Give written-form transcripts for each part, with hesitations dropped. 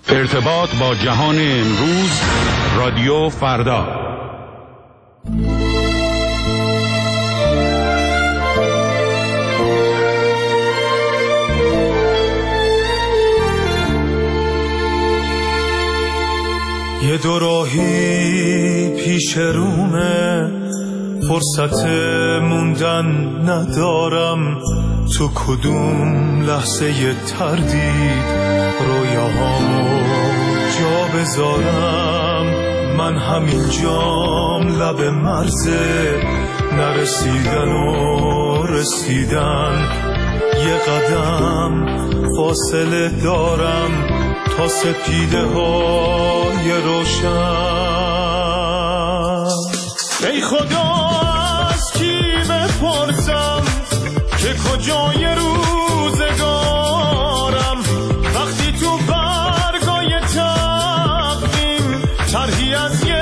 ارتباط با جهان امروز، رادیو فردا. یه دوراهی پیش رومه، فرصت موندن ندارم، تو کدوم لحظه تردید رویاهامو جا بذارم. من همین جام لب مرزه، نرسیدن و رسیدن، یه قدم فاصله دارم تا سپیده های روشن. ای خدا از کی بپرسم که کجای روزگارم، وقتی تو برگای تقویم طرحی از یه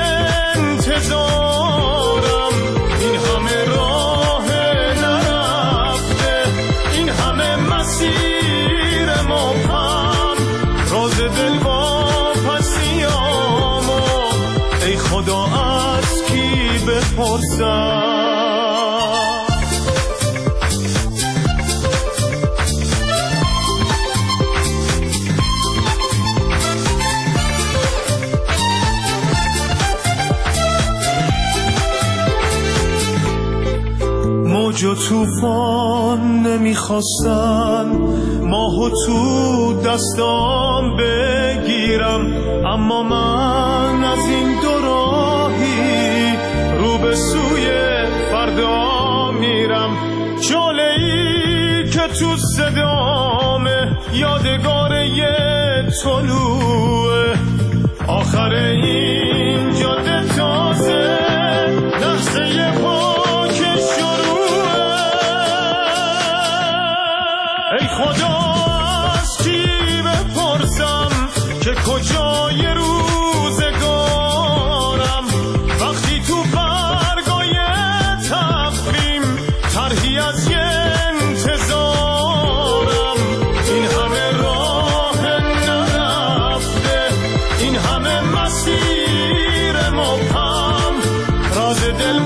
انتظارم. این همه راه نرفته، این همه مسیر مبهم، راز دل واپسیامو ای خدا از کی بپرسم. موج و طوفان نمیخواستن ماهو تو دستام بگیرم، اما من از این دوراهی رو به سوی فردا میرم. شعله‌ای که تو صدامه یادگار یه طلوعه، آخر این جاده تازه لحظه پاک شروعه. ای خدا از کی بپرسم که کجای روزگارم، وقتی تو برگای تقویم طرحی از یه انتظارم. این همه راه نرفته، این همه مسیر مبهم، راز دل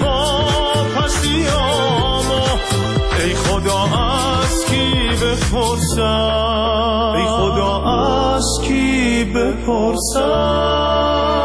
واپسیامو ای خدا از کی بپرسم، ای خدا از کی بپرسم.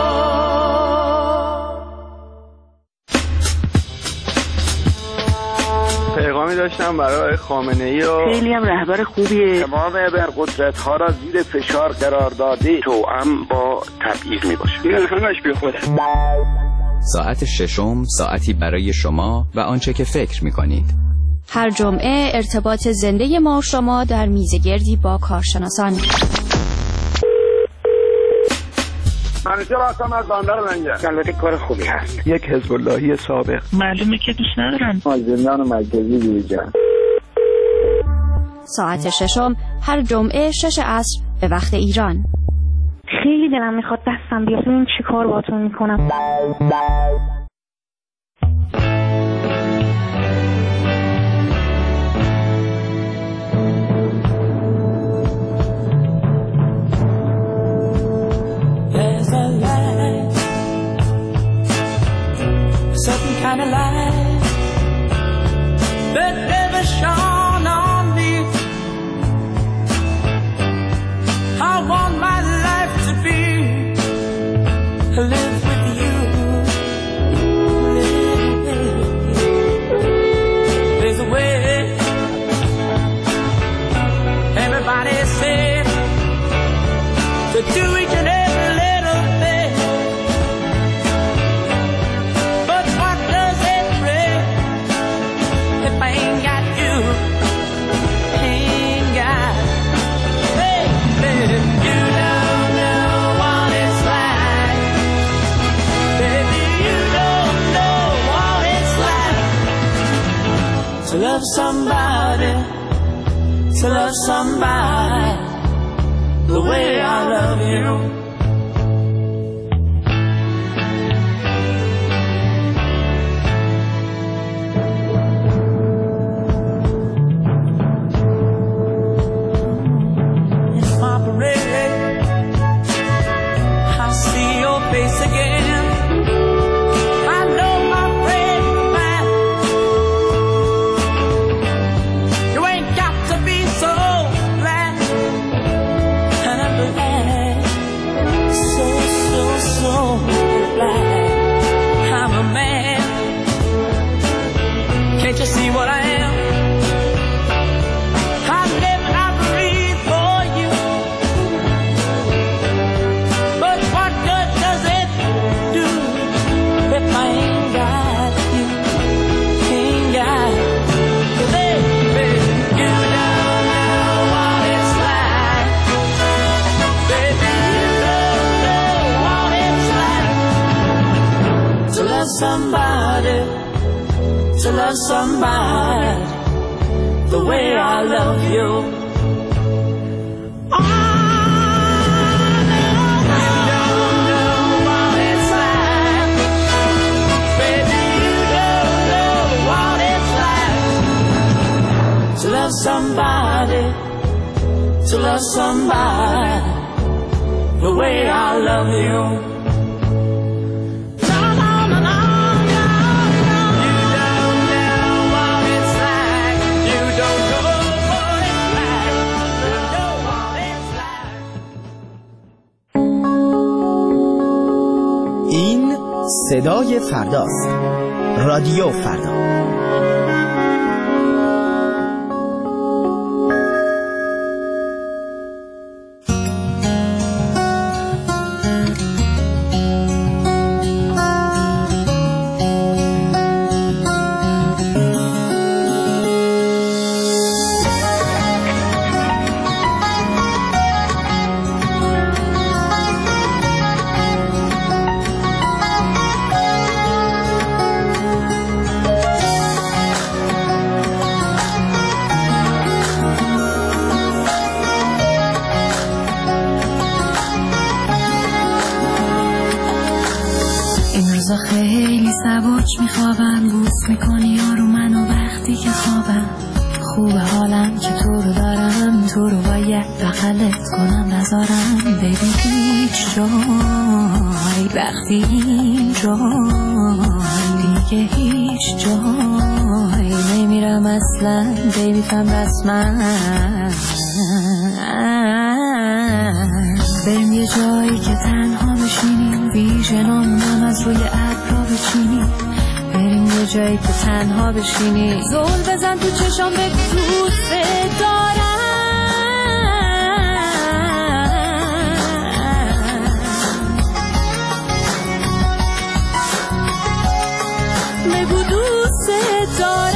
پیغامی داشتم برای خامنه‌ای و خیلی هم رهبر خوبیه. تمام ابرقدرت‌ها را زیر فشار قرار داده، توأم با تبعیض میباشه. این همش بی خوده. ساعت ششم، ساعتی برای شما و آنچه که فکر می‌کنید. هر جمعه ارتباط زنده ما و شما در میزگردی با کارشناسان. منیجر هستم از بندر لنگر. البته کار خوبی هست. یک حزب اللهی سابق. معلومه که دوست ندارن. زندان مرکزی بیرجان. ساعت ششم هر جمعه 6 عصر به وقت ایران. خیلی دلم میخواد دستم بیاد ببین چی کار باهاتون میکنم. Certain kind of light that never shone on me. I want my life to be live with you. There's a way everybody said to do each and every little thing. To love somebody, to love somebody the way I love you. It's my parade, somebody, to love somebody the way I love you. Somebody, to love somebody the way I love you. No, no, no, no, no, no. You don't know what it's like. You don't know what it's like. You know what it's like. این صدای فرداست. رادیو فردا. خیلی سبک میخوابم، بوس میکنی یارو منو وقتی که خوابم. خوب حالم که تو رو دارم، تو رو باید بغلت کنم نذارم بری هیچ جای. وقتی این جای دیگه هیچ جای نمیرم اصلا، بیبی فهم رسما. بریم یه جایی که تنها بشینیم، ویژنامونم از روی ابرا بچینیم. بریم یه جایی که تنها بشینیم، زل بزن تو چشام بگو دوست دارم. بگو دوست دارم.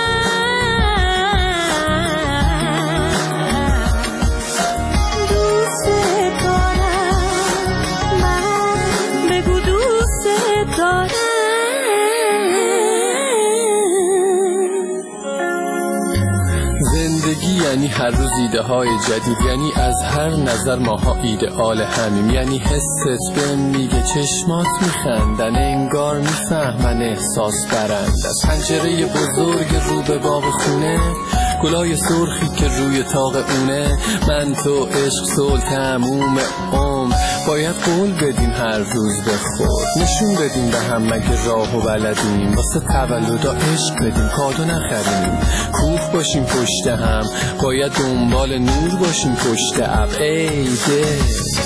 یعنی هر روز ایده های جدید، یعنی از هر نظر ماها ایدئال همیم. یعنی حست بهم میگه چشمات میخندن، انگار میفهمن احساس برند. از پنجره بزرگ رو به باغ خونه، گلای سرخی که روی طاق اونه. من تو عشق صلح تموم عمر، باید قول بدیم هر روز به خود. نشون بدیم به هم مگه راهو بلدیم، واسه تولدا عشق بدیم کادو نخریم. کوه باشیم پشت هم، باید دنبال نور باشیم پشت اب. ای ده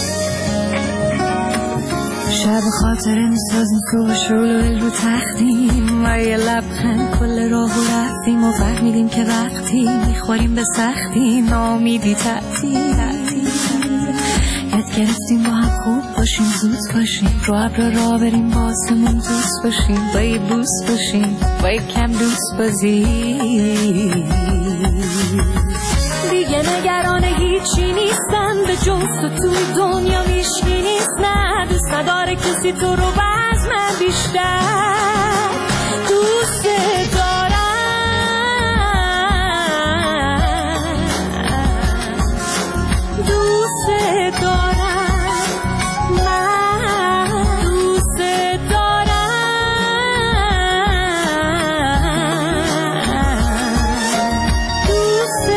شب خاطره میسازیم که رو تختیم و یه لبخند کل راهو رفتیم و فهمیدیم که وقتی میخوریم به سختی نامیدی تعطیل. یاد گرفتیم با هم خوب باشیم، زود باشیم، رو ابر را بریم باسمون دوست باشیم، با یه بوس باشیم، با یه کم دوست بازی. دیگه نگران هیچی نیستم، به جز تو توی دنیا هیچکی نیست. نه دوست نداره کسی تو رو باز من بیشتر دوست دارم. دوست دارم، من دوست دارم. دوست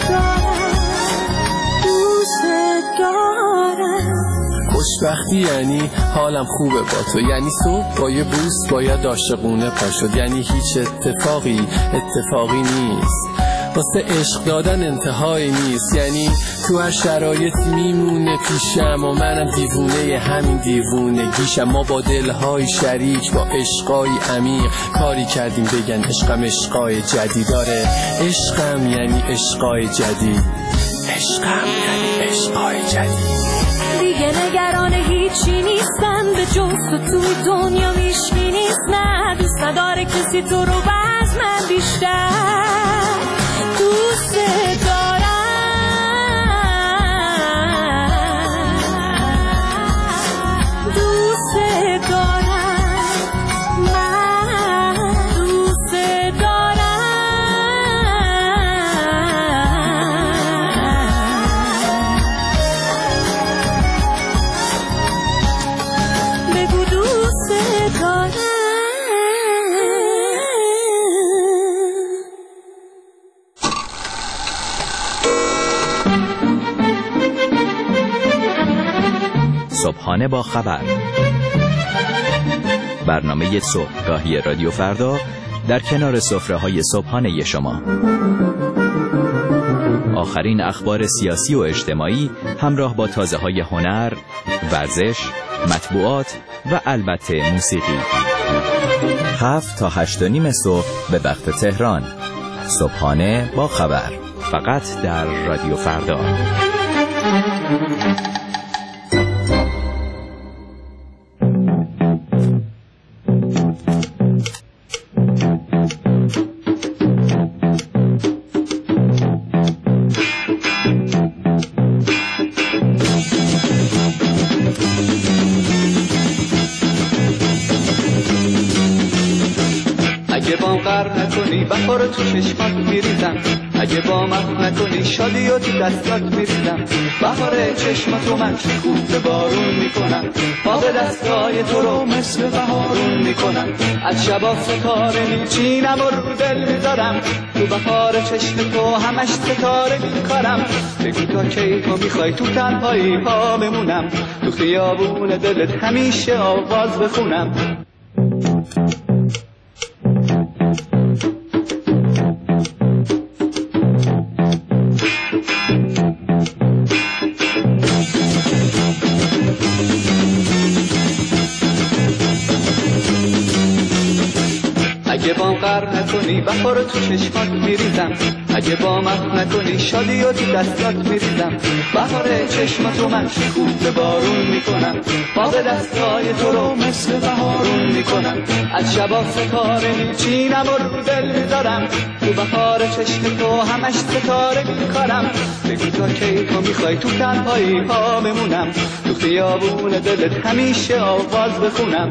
دارم. خوشبختی یعنی حالم خوبه با تو، یعنی صبح با یه بوس باید عاشقونه پا شد. یعنی هیچ اتفاقی نیست، واسه عشق دادن انتهایی نیست. یعنی تو هر شرایطی میمونه پیشم و منم دیوونه همین دیوونگیشم. ما با دلهای شریک، با عشقای عمیق کاری کردیم بگن عشقم عشقای جدید. داره عشقم یعنی عشقای جدید، عشقم یعنی عشقای جدید. دیگه نگران هیچی نیستم، به جز تو توی دنیا هیچکی نیست. نه دوست نداره کسی تو رو باز من بیشتر دوست دارم. دوست دارم، من صبحانه با خبر، برنامه صبحگاهی رادیو فردا در کنار سفره‌های صبحانه شما. آخرین اخبار سیاسی و اجتماعی همراه با تازه‌های هنر، ورزش، مطبوعات و البته موسیقی. 7 تا 8:30 صبح به وقت تهران. صبحانه با خبر، فقط در رادیو فردا. اگه با قرب نکنی بخار تو چشمات میریزم، اگه با من نکنی شادی و تو دستات میریزم. بهار چشماتو من شکوفه بارون میکنم، با به دستای تو رو مثل بهارون میکنم. از شبا ستاره میچینم و رو دل میذارم، تو بهار چشم تو همش ستاره میکارم. بگو تا کی تو میخوای تو تنهایی پا بمونم، تو خیابون دلت همیشه آواز بخونم. اگه با قرب نکنی بخار تو چشمات میریزم، اگه با من نکنی شادی و تو دستات میریزم. بهار چشماتو من شکوفه بارون میکنم، با به دستای تو رو مثل بهارون میکنم. از شبا ستاره میچینم و رو دل میذارم، تو بهار چشم تو همش ستاره میکارم. بگو تا کی تو میخوای تو تنهایی پا بمونم، تو خیابون دلت همیشه آواز بخونم.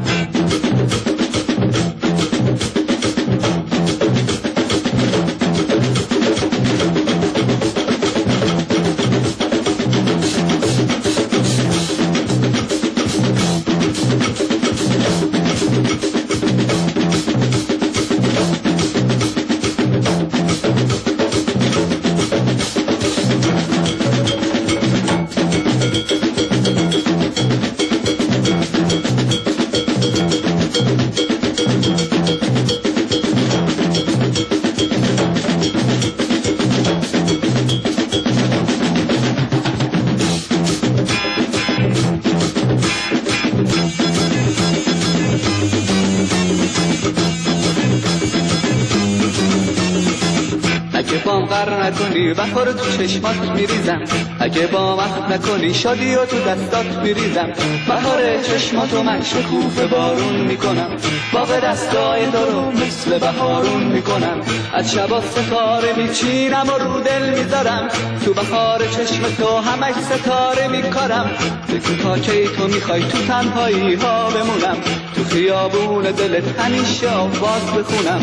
نکنی بخار تو چشمات میریزم، اگه با من نکنی شادی و تو دستات میریزم. بهار چشماتو من شکوفه بارون میکنم، با به دستای تو رو مثل بهارون میکنم. از شبا ستاره میچینم و رو دل میذارم، تو بهار چشم تو همش ستاره میکارم. بگو تا کی تو میخوای تو تنهایی ها بمونم، تو خیابون دلت همیشه آواز بخونم.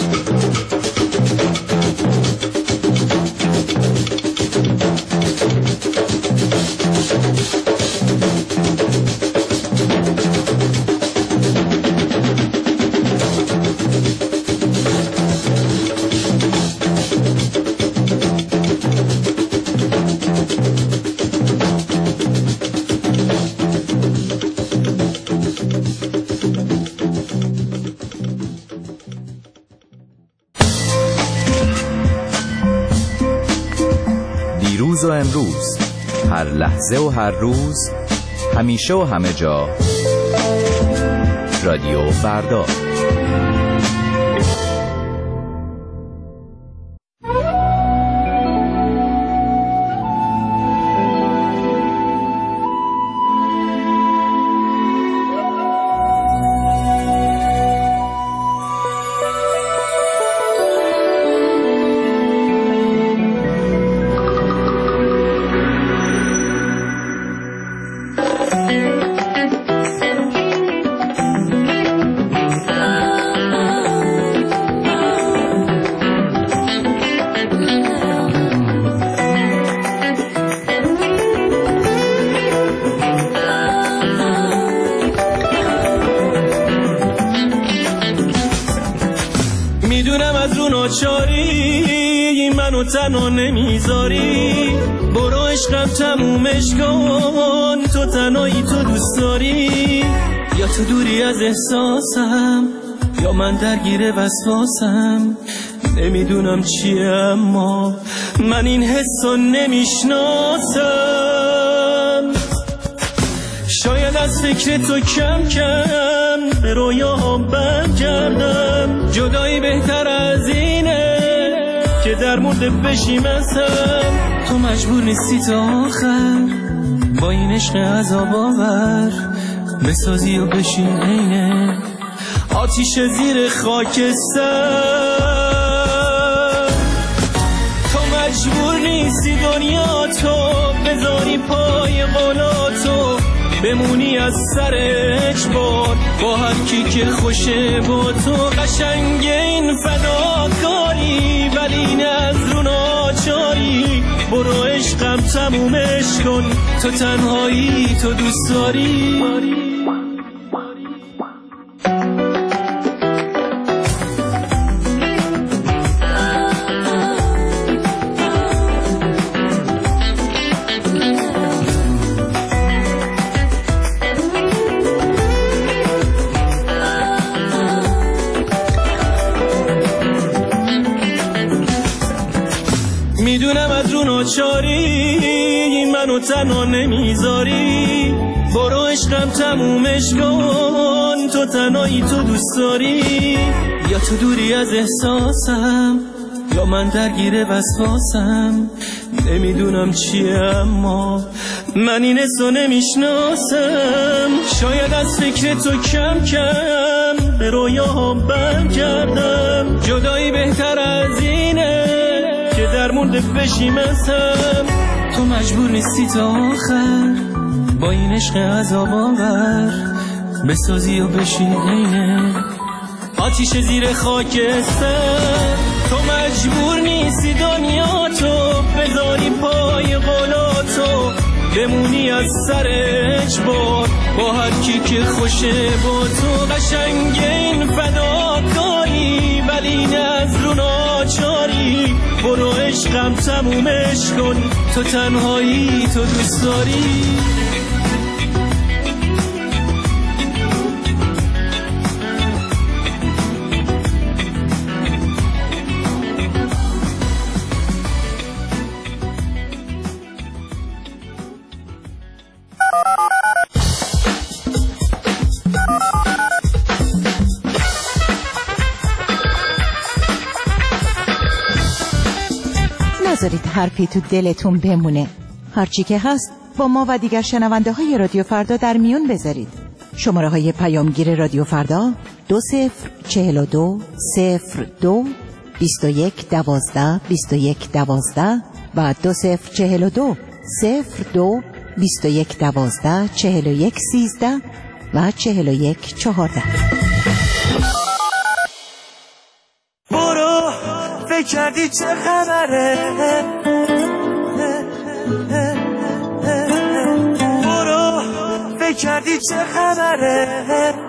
دیروز و امروز، هر لحظه و هر روز، همیشه و همه جا، رادیو فردا. ناچاری منو تنها نمیذاری، برو عشقم تمومش کن، تو تو تنهایی تو دوست داری یا تو دوری از احساسم یا من درگیر وسواسم نمیدونم چیه اما من این حسو نمیشناسم شاید از فکر تو کم کم به رویاهم برگردم جدایی بهتر از اینه که در مورد بشیم ازم تو مجبور نیستی تا آخر با این عشق عذاب آور بسازی و بشین عینه آتیش زیر خاکستر تو مجبور نیستی دنیا تو بذاری پای قولاتو بمونی از سر اجبار با هر کی که خوشه با تو قشنگ این فداکاری ولی نه از رو ناچاری برو عشقم تمومش کن تو تنهایی تو دوست داری میدونم از رو ناچاری منو تنها نمیذاری برو عشقم تمومش کن تو تنهایی تو دوست داری یا تو دوری از احساسم یا من درگیر وسواسم نمیدونم چیه اما من این حسو نمیشناسم شاید از فکر تو کم کم به رویاهم برگردم جدایی بهتر از اینه که در مورد بشیم ازم تو مجبور نیستی تا آخر با این عشق عذاب آور بسازی و بشین عینه آتیش زیر خاکستر تو مجبور نیستی دنیا تو بذاری پای قولاتو بمونی از سر اجبار با هر کی که خوشه با تو قشنگ این فداکاری ولی نه از رو ناچاری برو عشقم تمومش کن تو تنهایی تو دوست داری نذارید حرفی تو دلتون بمونه. هرچی که هست با ما و دیگر شنونده های رادیو فردا در میون بذارید. شماره های پیامگیر رادیو فردا 2042 02 21 12 21 12 و 2042 02 21 12 41 13 و 41 14. برو فکر کردی چه خبره برو فکر کردی چه خبره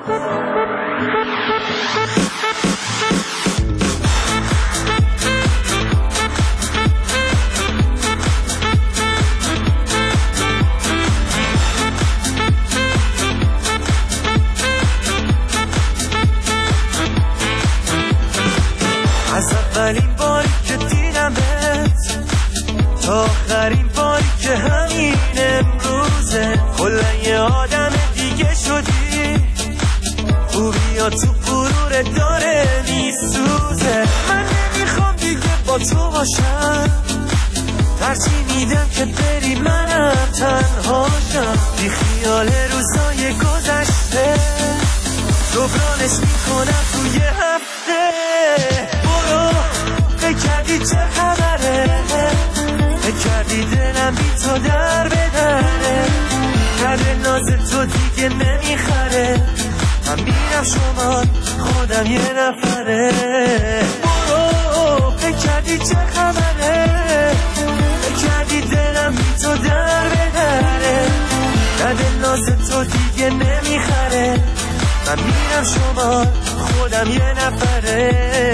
از اولین باری که دیدمت تا آخرین باری که همین امروزه کلا یه آدم دیگه شدی خوبی تو غرور داره میسوزه من نمیخوام دیگه با تو باشم ترجیح میدم که بری منم تنهاشم بی خیال روزای گذشته جبرانش میکنم توی هفته برو فکر کردی چه خبره فکر کردی دلم بی تو در بدره کرده ناز تو دیگه نمیخره من میرم شما خودم یه نفره برو فکر کردی چه خبره فکر کردی دلم بی تو در بدره کرده ناز تو دیگه نمیخره من میرم شما خودم یه نفره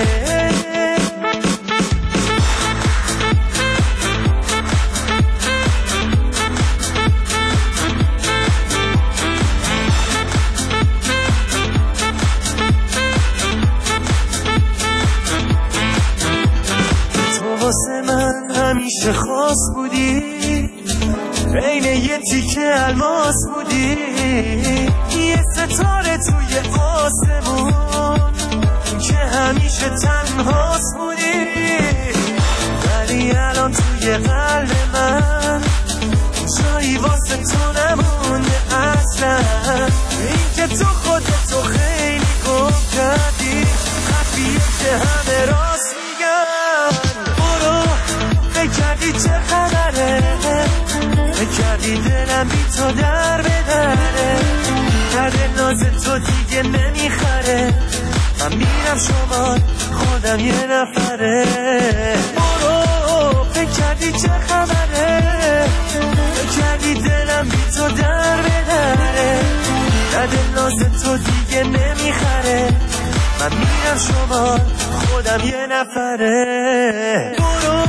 حواس بودی، عین یه تیکه الماس بودی، یه ستاره توی آسمون که همیشه تنهاست بودی. ولی الان توی قلب من جایی واسه تو نمونده اصلا. این که تو خودتو خیلی گم کردی، خفیه که همه راست میگن. برو فکر کردی چه خبره، فکر کردی دلم بی تو در بدره، کرده ناز تو دیگه نمیخره، من میرم شمال خودم یه نفره. برو فکر کردی چه خبره، فکر کردی دلم بی تو در بدره، کرده ناز تو دیگه نمیخره، من میرم شمال خودم یه نفره. برو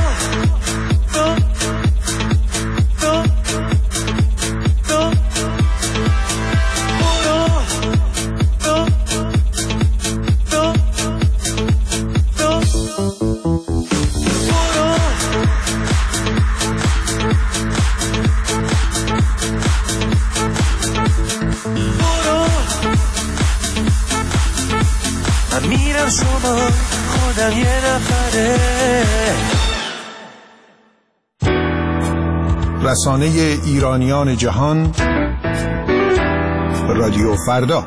شما خودم یه نفره. رسانه ایرانیان جهان، رادیو فردا.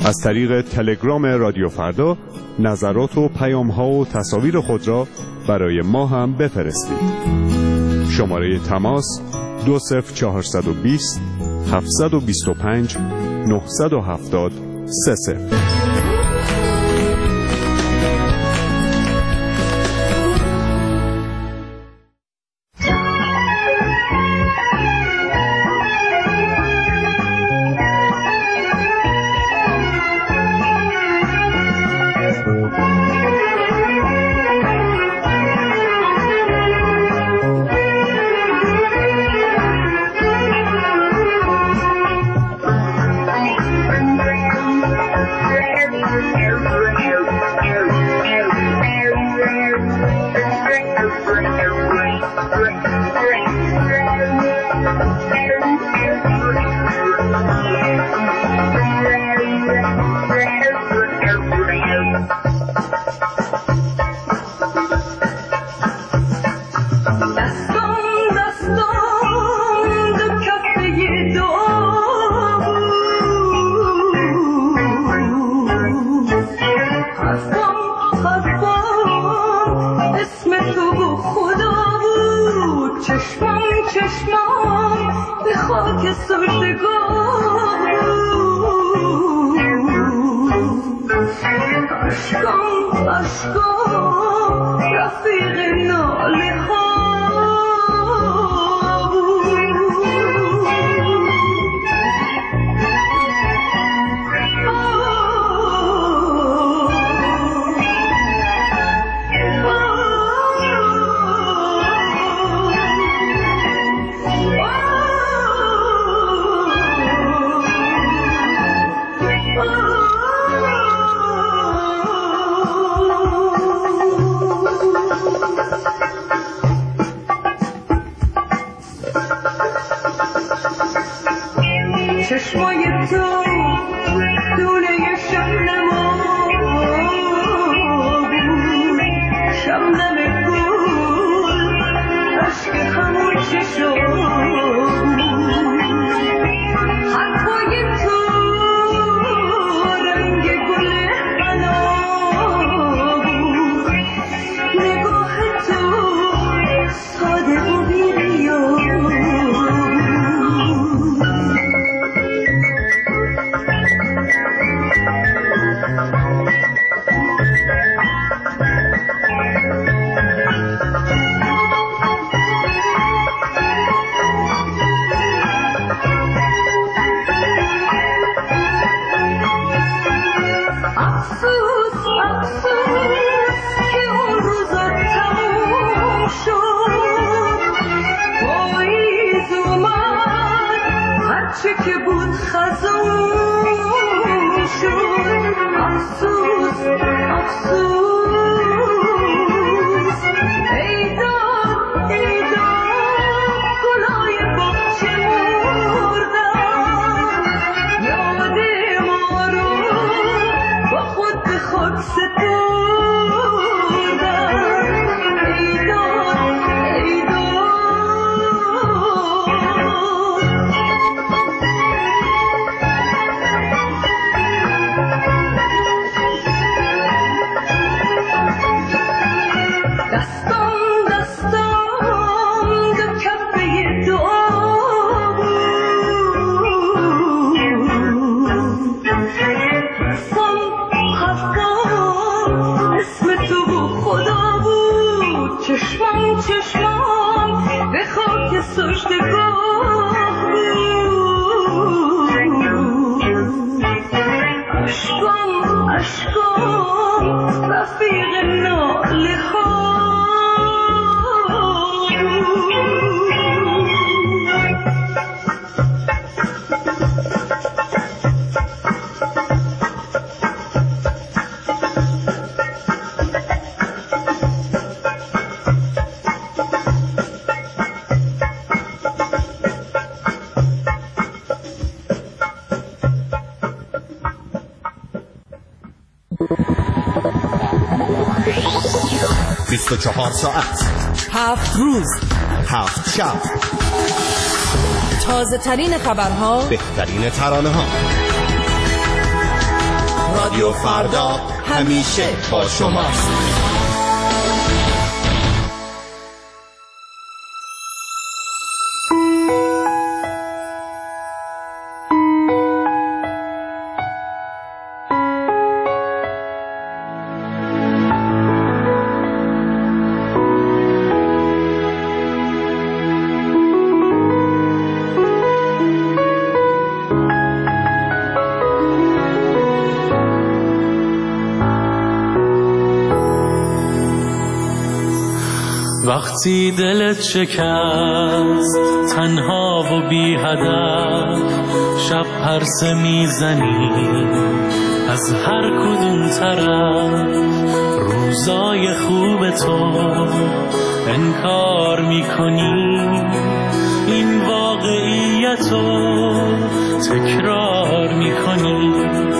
از طریق تلگرام رادیو فردا نظرات و پیام‌ها و تصاویر خود را برای ما هم بفرستید. شماره تماس 20420 725 970 30. ساعت 7 روز 7 شب تازه ترین خبرها، بهترین ترانه ها، رادیو فردا همیشه با شماست. وقتی دلت شکست تنها و بی هدف شب پرسه میزنی از هر کدوم طرف روزای خوب تو انکار میکنی این واقعیتو تکرار میکنی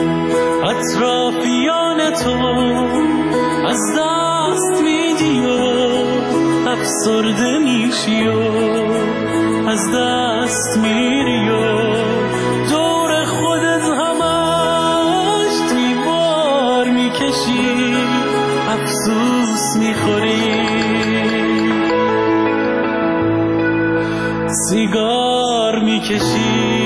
اطرافیان تو از دست میدی و افسرده میشی و از دست میری و دور خودت همش دیوار میکشی افسوس میخوری سیگار میکشی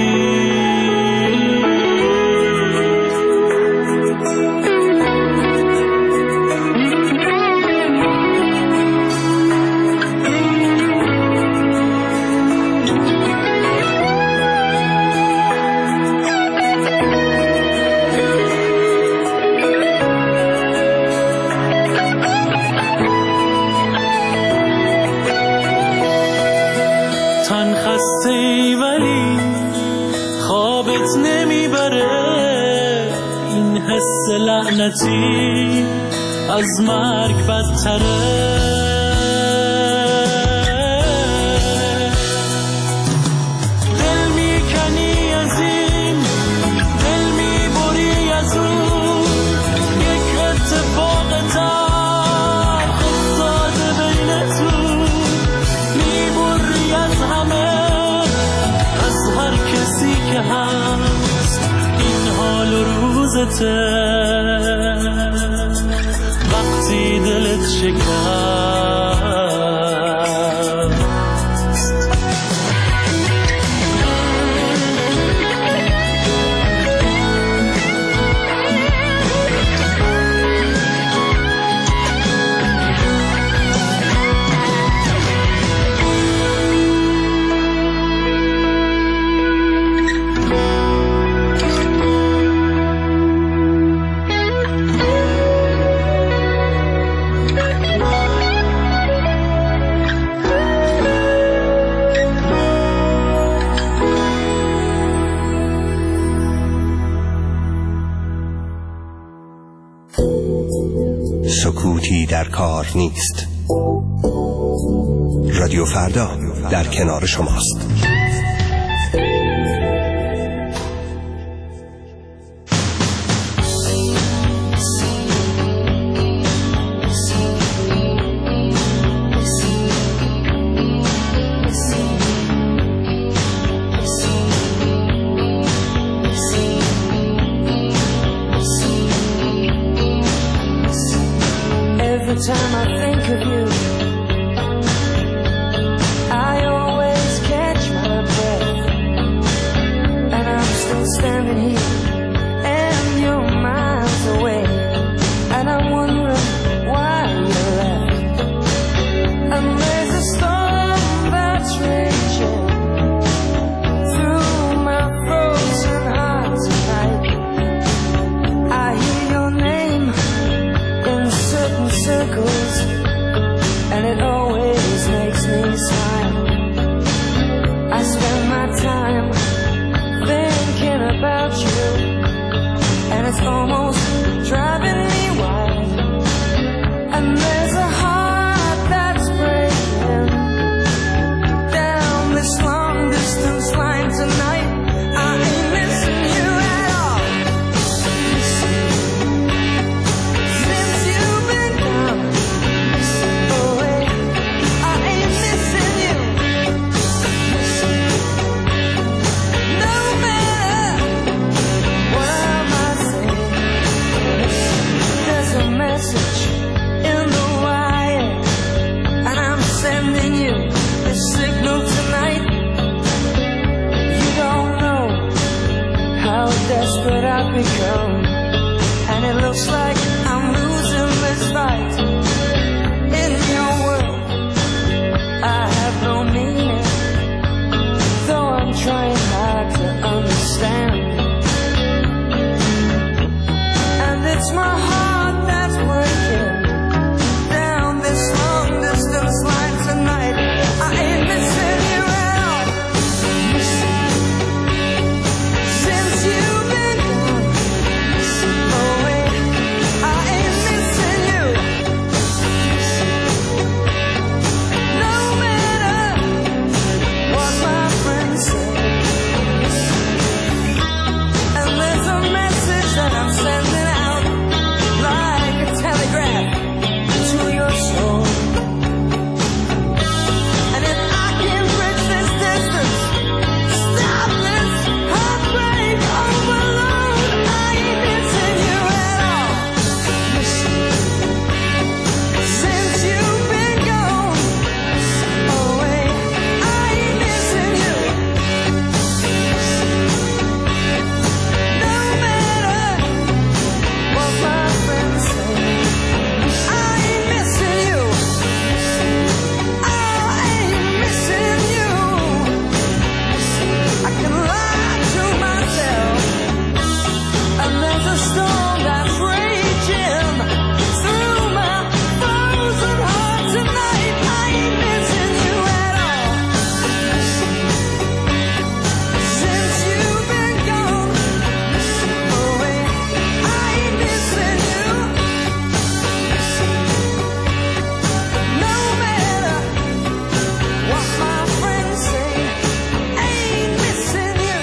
لعنتی از مرگ بدتره دل میکنی از این دل میبری از اون یک اتفاق تلخ افتاده بینتون میبری از همه از هر کسی که هست این حال و روزته وقتی دلت شکست سکوتی در کار نیست. رادیو فردا در کنار شماست. Every time I think of you, I always catch my become, and it looks like I'm losing this fight. In your world, I have no meaning, though I'm trying hard to understand. And it's my heart that's breaking down this long distance line tonight. I ain't missing you at all. Since you've been gone, oh wait, I ain't missing you. No matter what my friends say, and there's a message that I'm sending out like a telegraph to your soul. And if I can bridge this distance, stop this heartbreak overload, I ain't missing you at all. Since you've been gone, oh wait, I ain't missing you. No matter what my friends say, I ain't missing you. I ain't missing you. I can lie to myself, and there's a storm that's raging through my frozen heart tonight. I ain't missing you at all. Since you've been gone, oh wait, I ain't missing you. No matter what my friends say, I ain't missing you.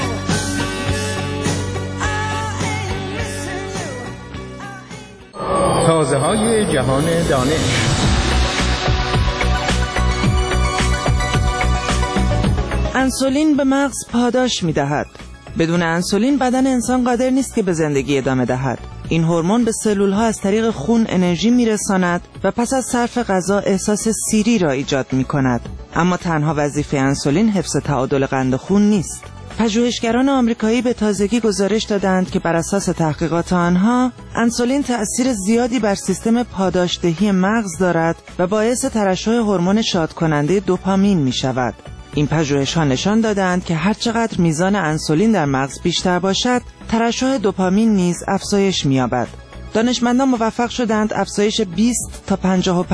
I ain't missing you. تازه‌های جهان دانش. انسولین به مغز پاداش می‌دهد. بدون انسولین بدن انسان قادر نیست که به زندگی ادامه دهد. این هورمون به سلول‌ها از طریق خون انرژی می‌رساند و پس از صرف غذا احساس سیری را ایجاد می‌کند. اما تنها وظیفه انسولین حفظ تعادل قند خون نیست. پژوهشگران آمریکایی به تازگی گزارش دادند که بر اساس تحقیقات آنها انسولین تأثیر زیادی بر سیستم پاداشدهی مغز دارد و باعث ترشح هورمون شادکننده دوپامین می‌شود. این پژوهش‌ها نشان دادند که هر چقدر میزان انسولین در مغز بیشتر باشد، ترشح دوپامین نیز افزایش می‌یابد. دانشمندان موفق شدند افزایش 20 تا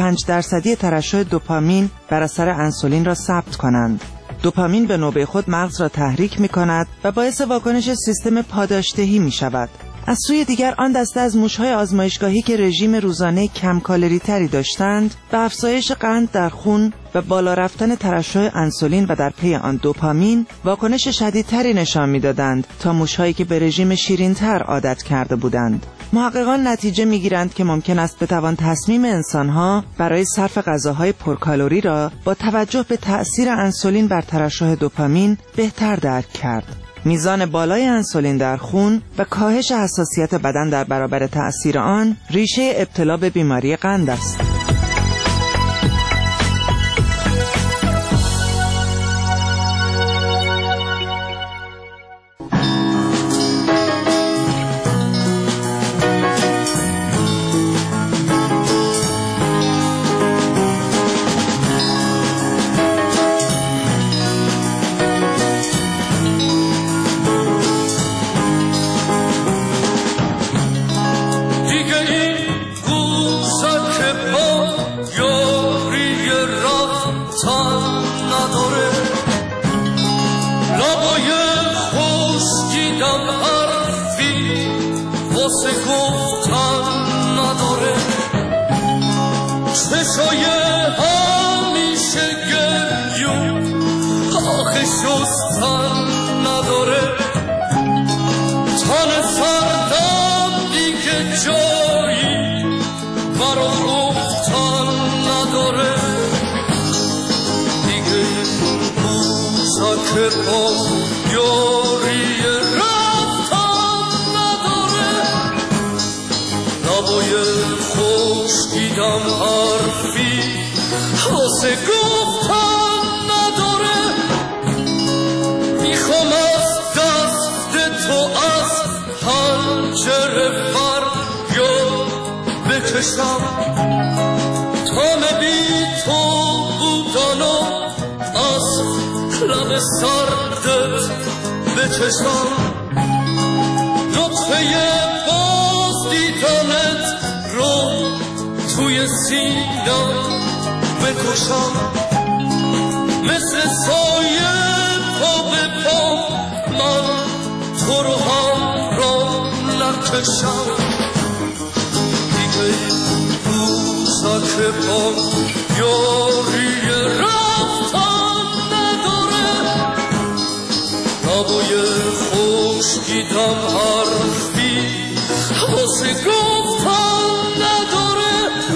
55% ترشح دوپامین بر اثر انسولین را ثبت کنند. دوپامین به نوبه خود مغز را تحریک می‌کند و باعث واکنش سیستم پاداشدهی می‌شود. از سوی دیگر آن دسته از موش‌های آزمایشگاهی که رژیم روزانه کم کالری تری داشتند، به افزایش قند در خون و بالا رفتن ترشح انسولین و در پی آن دوپامین واکنش شدیدتری نشان می‌دادند تا موش‌هایی که به رژیم شیرین‌تر عادت کرده بودند. محققان نتیجه می‌گیرند که ممکن است بتوان تصمیم انسان‌ها برای صرف غذاهای پرکالری را با توجه به تأثیر انسولین بر ترشح دوپامین بهتر درک کرد. میزان بالای انسولین در خون و کاهش حساسیت بدن در برابر تأثیر آن ریشه ابتلا به بیماری قند است. میخوام از دست تو از هر بکشم تا بی تو بودن و از لب سردت بچشم نطفه باز دیدنت رو توی سینم بکشم مثل سایه پا به پا من تو رو هم را نکشم دیگه روزک پا یاری رفتن نداره نبوی خشکیدم حرفی واسه گفتن نداره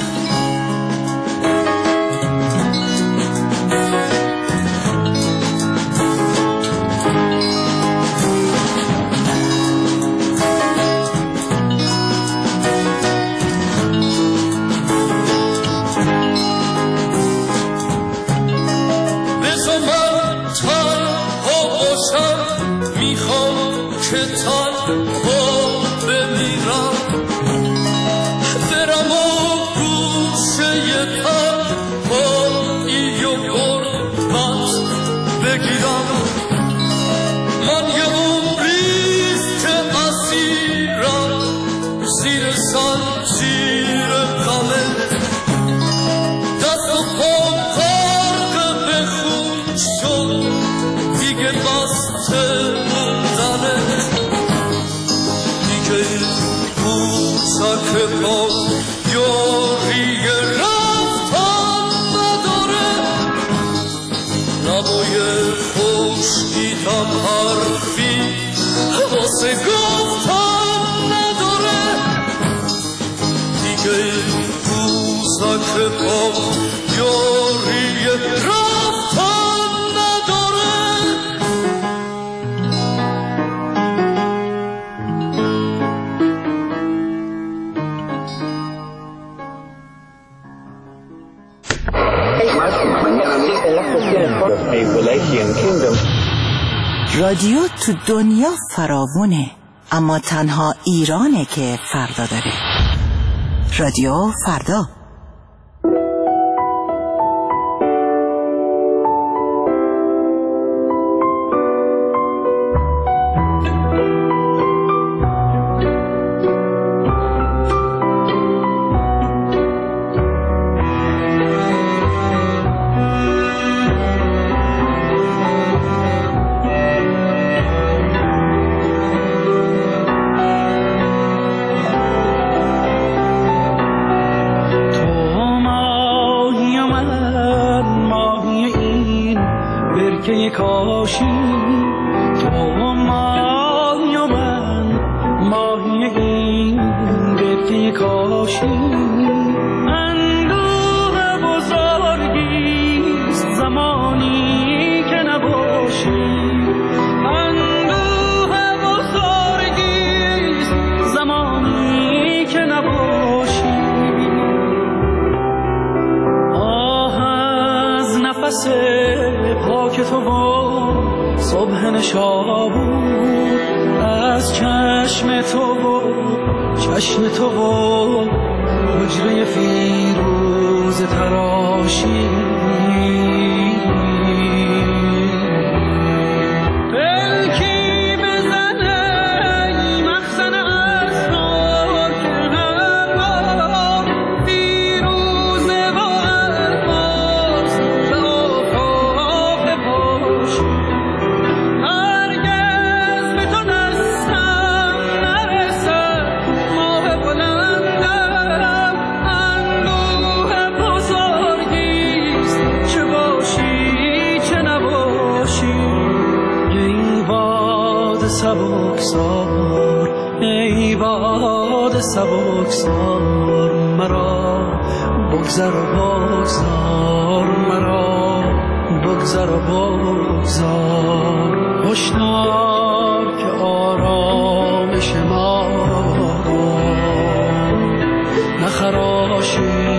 رادیو تو دنیا فراوونه، اما تنها ایرانه که فردا داره. رادیو فردا. پاک تو و صبح نشابور از چشم تو و چشم تو و حجره فیروز تراشی سبکسار مرا بگذر و بگذار مرا بگذر و بگذار هشدار که آرامش ما نخراشی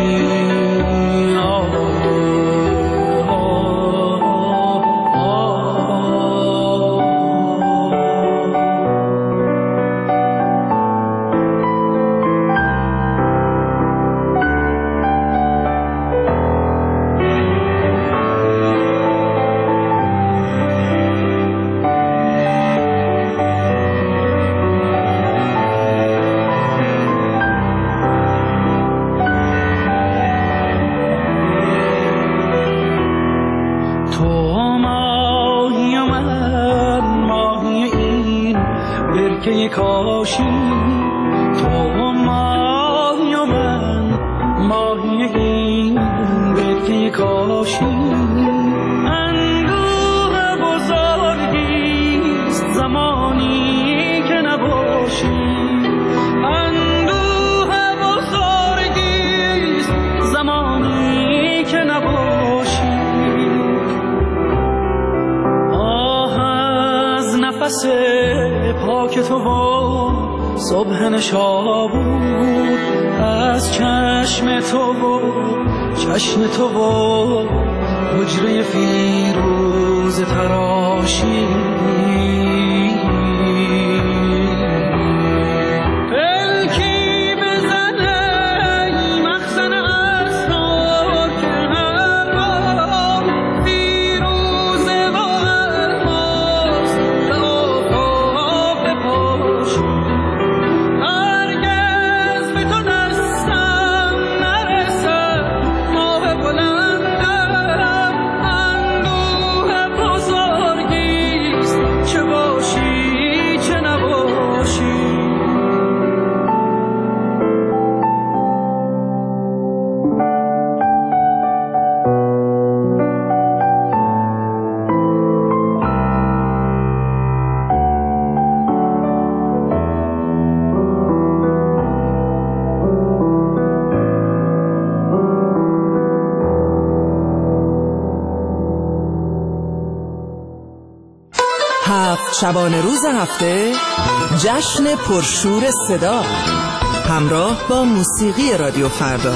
برکه کاشی، تو ماهی و من ماهی این برکه کاشی. اندوه بزرگیست زمانی که نباشی، اندوه بزرگیست زمانی که نباشی. آه از نفس پاک تو و صبح نشابور، از چشم تو و چشم تو و حجره فیروز تراشی. پلکی بزنه مخزن اسرار که هر فیروزه و الماس به آفتاب بپاشی. هرگز به تو دستم نرسد ماه بلندم، اندوه بزرگیست چه باشی چه نباشی. هفت شبانه روز هفته جشن پرشور صدا همراه با موسیقی رادیو فردا.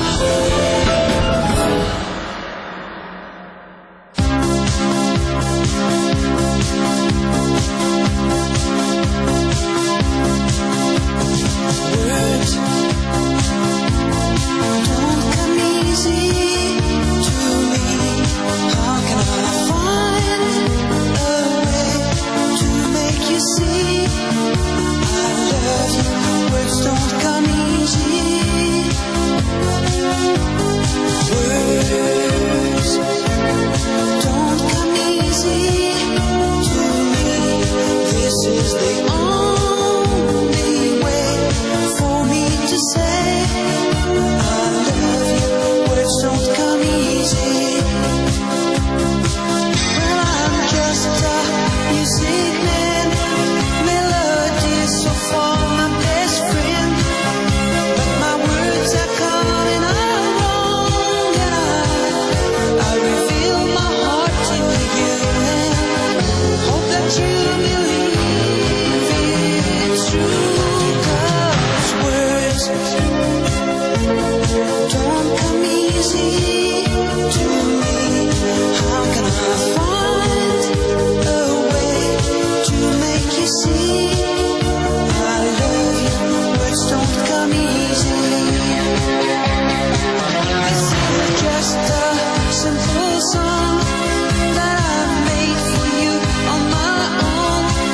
Simple song that I made for you on my own.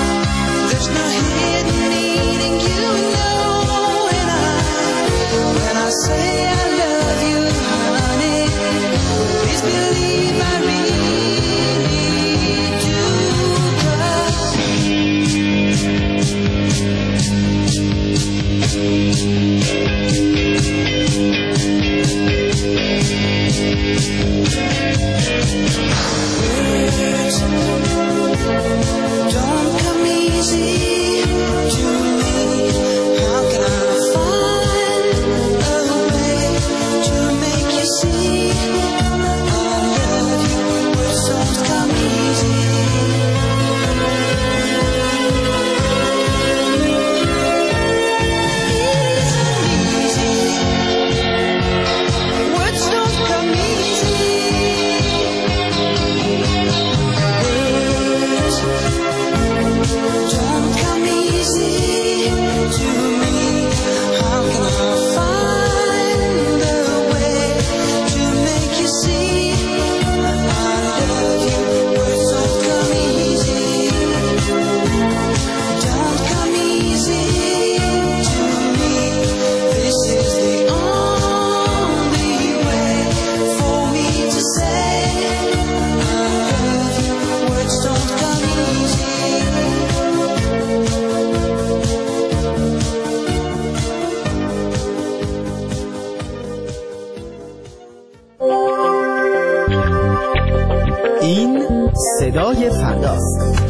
صدای فرداست.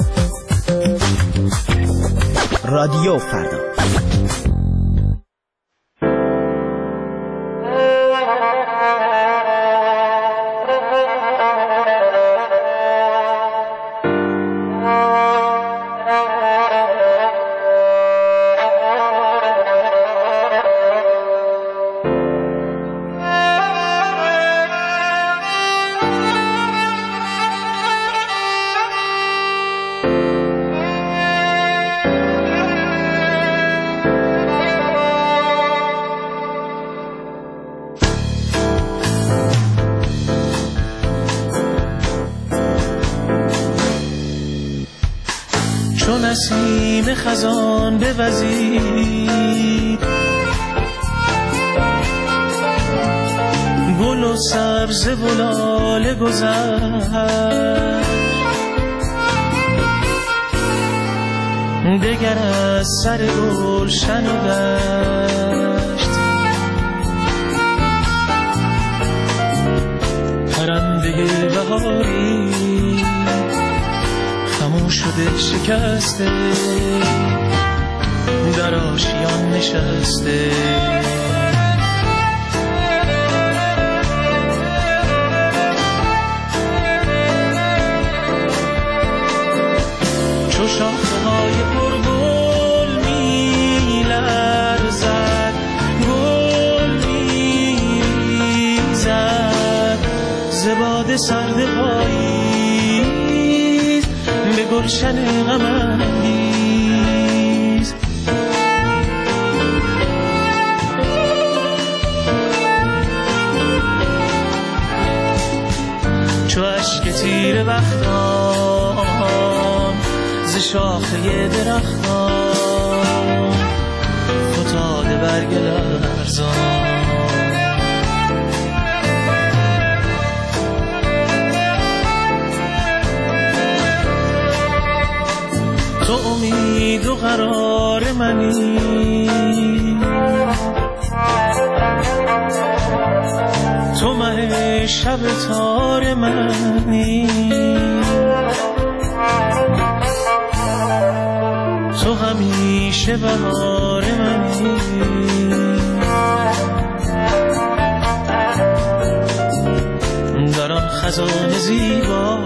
رادیو فردا. چون نسیم خزان بوزید، گل و سبزه و لاله گذشت، دگر از سر گلشن و دشت، پرنده بهاری خاموش شده شکسته، در آشیان نشسته. چو شاخه‌های پرگل می‌لرزد، گل می‌ریزد ز باد سرد پاییز به گلشن غم‌انگیز. چو اشک تیره بختان ز شاخه درختان فتاده برگ لرزان. تو امید و قرار منی، تو مه شب تار منی، تو همیشه بهار منی. در آن خزان زیبا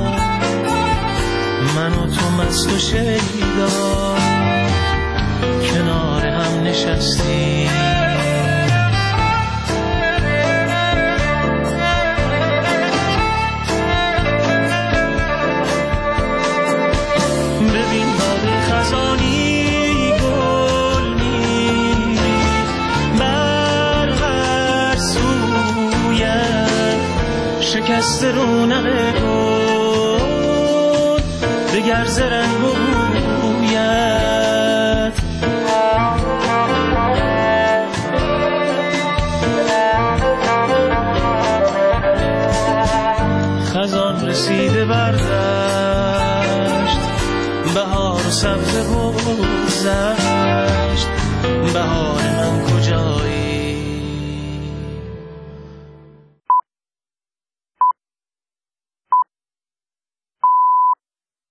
من و تو مست و شیدا کنار هم نشستیم. ببین باد خزانی گل می‌ریخت بر هر سویت، شکست رونق گل دگر ز رنگ و